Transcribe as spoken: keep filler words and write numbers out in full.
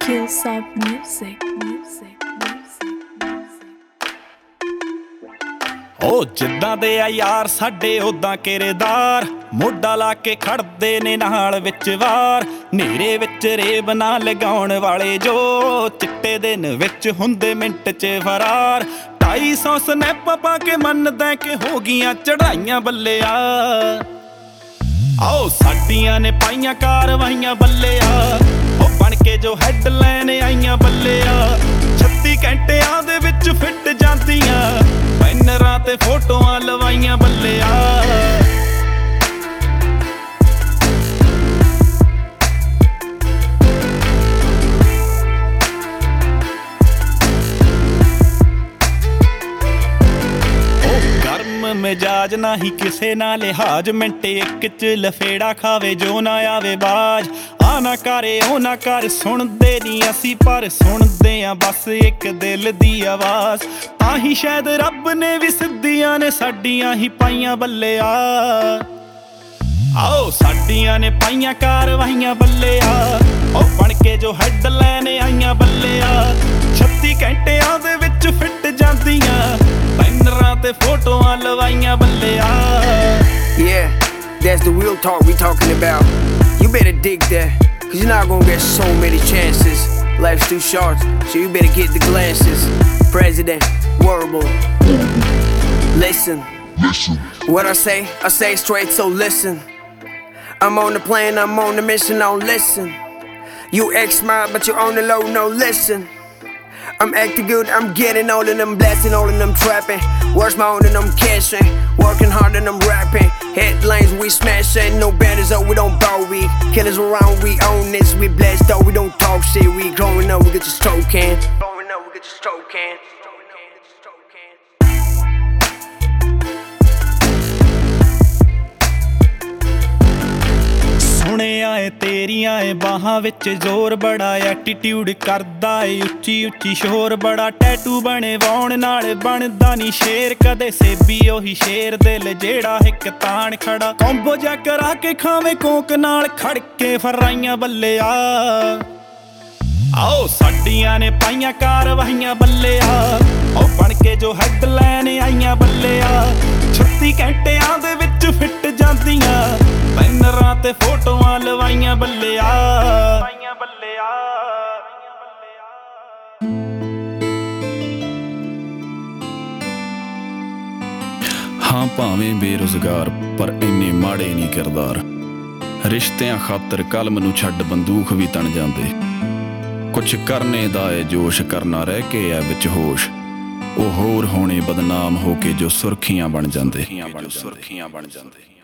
Killsop Music, music, music, music. ਉਹ ਜਿੱਦਾਂ ਦੇ ਆ ਯਾਰ ਸਾਡੇ ਉਦਾਂ ਕਿਰਦਾਰ, ਮੋਢਾ ਲਾ ਕੇ ਖੜਦੇ ਨੇ ਨਾਲ ਵਿੱਚ ਵਾਰ। ਨੇਰੇ ਵਿੱਚ ਰੇਬ ਨਾ ਲਗਾਉਣ ਵਾਲੇ ਜੋ ਚਿੱਟੇ ਦਿਨ ਵਿੱਚ ਹੁੰਦੇ ਮਿੰਟ 'ਚ ਫਰਾਰ। ਢਾਈ ਸੌ ਸਨੈਪ ਪਾ ਕੇ ਮੰਨਦਾ ਕਿ ਹੋ ਗਈਆਂ ਚੜਾਈਆਂ ਬੱਲਿਆ। ਆਓ ਸਾਡੀਆਂ ਨੇ ਪਾਈਆਂ ਕਾਰਵਾਈਆਂ ਬੱਲਿਆ, ਉਹ ਬਣ ਕੇ ਜੋ ਹੈਡਲਾਈਨ ਆਈਆਂ ਬੱਲਿਆ। ਛੱਤੀ ਘੰਟਿਆਂ ਦੇ ਵਿੱਚ ਫਿੱਟ ਜਾਂਦੀਆਂ ਬੈਨਰਾਂ ਤੇ ਫੋਟੋਆਂ ਲਵਾਈਆਂ ਬੱਲਿਆ। ਮਿਜਾਜ ਨਾ ਹੀ ਕਿਸੇ ਨਾਲ ਲਿਹਾਜ, ਮਿੰਟੇ ਇੱਕ ਚ ਲਫੇੜਾ ਖਾਵੇ ਜੋ ਨਾ ਆਵੇ ਬਾਜ। ਆ ਨਾ ਕਰੇ ਉਹ ਨਾ ਕਰ ਸੁਣਦੇ ਨਹੀਂ ਅਸੀਂ, ਪਰ ਸੁਣਦੇ ਆ ਬਸ ਇੱਕ ਦਿਲ ਦੀ ਆਵਾਜ਼। ਤਾਂ ਹੀ ਸ਼ਾਇਦ ਰੱਬ ਨੇ ਵੀ ਸਿੱਧੀਆਂ ਨੇ ਸਾਡੀਆਂ ਹੀ ਪਾਈਆਂ ਬੱਲਿਆ। ਆਓ ਸਾਡੀਆਂ ਨੇ ਪਾਈਆਂ ਕਾਰਵਾਈਆਂ ਬੱਲਿਆ, ਉਹ ਬਣ ਕੇ ਜੋ ਹੈਡਲਾਈਨ ਆਈਆਂ ਬੱਲਿਆ। ਛੱਤੀ ਘੰਟਿਆਂ ਦੇ ਵਿੱਚ ਫਿੱਟ ਜਾਂਦੀਆਂ ਬੈਨਰਾਂ ਤੇ ਫੋਟੋਆਂ ਲਵਾਈਆਂ ਬੱਲਿਆ। Yeah, that's the real talk we talking about. You better dig that, cause you're not gonna get so many chances. Life's too short, so you better get the glances. President, Warble, listen, listen. What I say, I say straight, so listen. I'm on the plane, I'm on the mission, don't listen. You act smart, but you're on the low, no listen. I'm acting good, I'm getting all of them, blasting all of them, trapping. Worse my own than I'm cashing, working hard and I'm rapping. Headlines we smashing, no banners up, we don't bow. We killers around, we own this. We blessed though, we don't talk shit. We growing up, we get your stroke can. Growing up, we get your stroke can. ਸੁਣਿਆ ਏ ਤੇਰੀਆਂ ਏ ਬਾਹਾਂ ਵਿੱਚ ਜ਼ੋਰ ਬੜਾ, attitude ਕਰਦਾ ਏ ਉੱਚੀ ਉੱਚੀ ਸ਼ੋਰ ਬੜਾ। ਟੈਟੂ ਬਣੇ ਵਾਉਣ ਨਾਲ ਬਣਦਾ ਨੀ ਸ਼ੇਰ, ਕਦੇ ਸੇਬੀ ਉਹੀ ਸ਼ੇਰ ਦਿਲ ਜਿਹੜਾ ਇੱਕ ਤਾਣ ਖੜਾ। ਕੰਬੋ ਜਾ ਕਰਾ ਕੇ ਖਾਵੇਂ ਕੋਕ ਨਾਲ ਖੜ ਕੇ ਫਰਾਈਆਂ ਬੱਲਿਆ। ਆਓ ਸਾਡੀਆਂ ਨੇ ਪਾਈਆਂ ਕਾਰਵਾਈਆਂ ਬੱਲਿਆ, ਉਹ ਬਣ ਕੇ ਜੋ ਹੈਡਲਾਈਨ ਆਈਆਂ ਬੱਲਿਆ। ਛੱਤੀ ਘੰਟਿਆਂ ਦੇ ਵਿੱਚ ਫਿੱਟ ਜਾਂਦੀਆਂ ਬੈਨਰਾਂ ਤੇ ਫੋਟੋਆਂ ਲਵਾਈਆਂ ਬੱਲਿਆ। ਹਾਂ ਭਾਵੇਂ ਬੇਰੁਜ਼ਗਾਰ, ਪਰ ਇੰਨੇ ਮਾੜੇ ਨਹੀਂ ਕਿਰਦਾਰ। ਰਿਸ਼ਤਿਆਂ ਖਾਤਰ ਕਲਮ ਨੂੰ ਛੱਡ ਬੰਦੂਕ ਵੀ ਤਣ ਜਾਂਦੇ। ਕੁਛ ਕਰਨੇ ਦਾ ਏ ਜੋਸ਼, ਕਰਨਾ ਰਹਿ ਕੇ ਆ ਵਿੱਚ ਹੋਸ਼। ਉਹ ਹੋਰ ਹੋਣੇ ਬਦਨਾਮ ਹੋ ਕੇ ਜੋ ਸੁਰਖੀਆਂ ਬਣ ਜਾਂਦੇ। ਸੁਰਖੀਆਂ ਬਣ ਜਾਂਦੇ